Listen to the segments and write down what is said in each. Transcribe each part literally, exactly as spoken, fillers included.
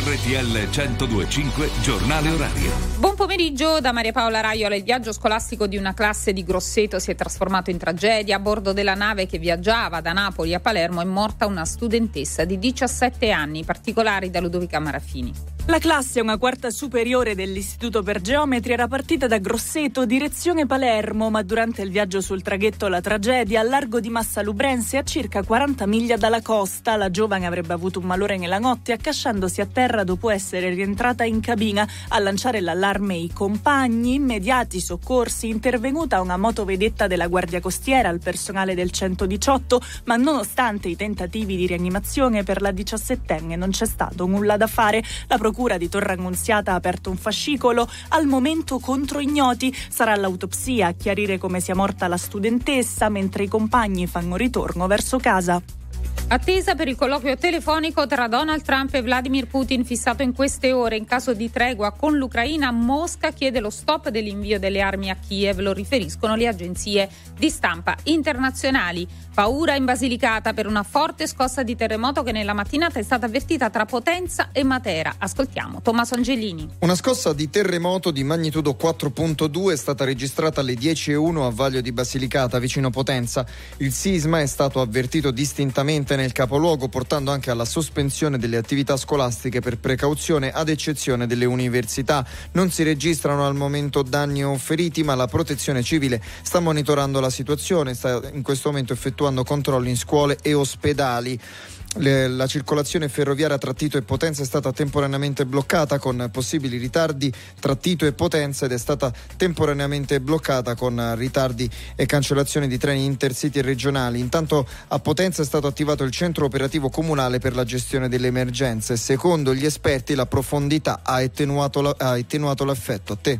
R T L centodue e cinque Giornale Orario. Buon pomeriggio da Maria Paola Raiola. Il viaggio scolastico di una classe di Grosseto si è trasformato in tragedia. A bordo della nave che viaggiava da Napoli a Palermo è morta una studentessa di diciassette anni. Particolari da Ludovica Marafini. La classe, una quarta superiore dell'Istituto per Geometri, era partita da Grosseto direzione Palermo, ma durante il viaggio sul traghetto la tragedia al largo di Massalubrense, a circa quaranta miglia dalla costa. La giovane avrebbe avuto un malore nella notte, accasciandosi a terra dopo essere rientrata in cabina. A lanciare l'allarme i compagni, immediati soccorsi, intervenuta una motovedetta della Guardia Costiera al personale del centodiciotto, ma nonostante i tentativi di rianimazione per la diciassettenne non c'è stato nulla da fare. La Procura di Torre Annunziata ha aperto un fascicolo, al momento contro ignoti. Sarà l'autopsia a chiarire come sia morta la studentessa, mentre i compagni fanno ritorno verso casa. Attesa per il colloquio telefonico tra Donald Trump e Vladimir Putin fissato in queste ore. In caso di tregua con l'Ucraina, Mosca chiede lo stop dell'invio delle armi a Kiev, lo riferiscono le agenzie di stampa internazionali. Paura in Basilicata per una forte scossa di terremoto che nella mattinata è stata avvertita tra Potenza e Matera. Ascoltiamo Tommaso Angelini. Una scossa di terremoto di magnitudo quattro virgola due è stata registrata alle dieci e uno a Vaglio di Basilicata, vicino Potenza. Il sisma è stato avvertito distintamente nel capoluogo, portando anche alla sospensione delle attività scolastiche per precauzione, ad eccezione delle università. Non si registrano al momento danni o feriti, ma la Protezione Civile sta monitorando la situazione, sta in questo momento effettuando controlli in scuole e ospedali. Le, la circolazione ferroviaria tra Tito e Potenza è stata temporaneamente bloccata con possibili ritardi tra Tito e Potenza ed è stata temporaneamente bloccata con ritardi e cancellazioni di treni intercity e regionali. Intanto a Potenza è stato attivato il centro operativo comunale per la gestione delle emergenze. Secondo gli esperti la profondità ha attenuato, la, ha attenuato l'effetto. A te.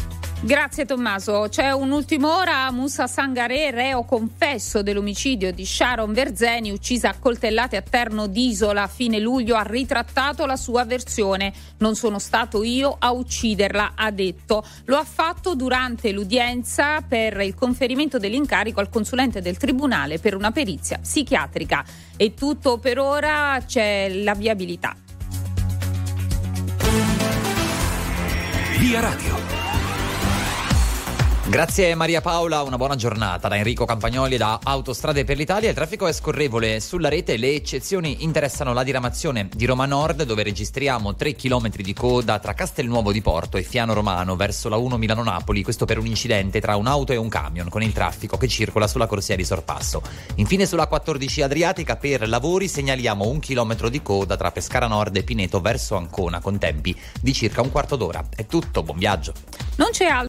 Grazie Tommaso. C'è un'ultima ora. Moussa Sangaré, reo confesso dell'omicidio di Sharon Verzeni, uccisa a coltellate a Terno d'Isola a fine luglio, ha ritrattato la sua versione. Non sono stato io a ucciderla, ha detto. Lo ha fatto durante l'udienza per il conferimento dell'incarico al consulente del tribunale per una perizia psichiatrica. È tutto per ora, c'è la viabilità. Via Radio. Grazie Maria Paola, una buona giornata da Enrico Campagnoli da Autostrade per l'Italia. Il traffico è scorrevole sulla rete, le eccezioni interessano la diramazione di Roma Nord, dove registriamo tre chilometri di coda tra Castelnuovo di Porto e Fiano Romano verso la uno Milano-Napoli, questo per un incidente tra un'auto e un camion con il traffico che circola sulla corsia di sorpasso. Infine sulla quattordici Adriatica per lavori segnaliamo un chilometro di coda tra Pescara Nord e Pineto verso Ancona con tempi di circa un quarto d'ora. È tutto, buon viaggio. Non c'è altro.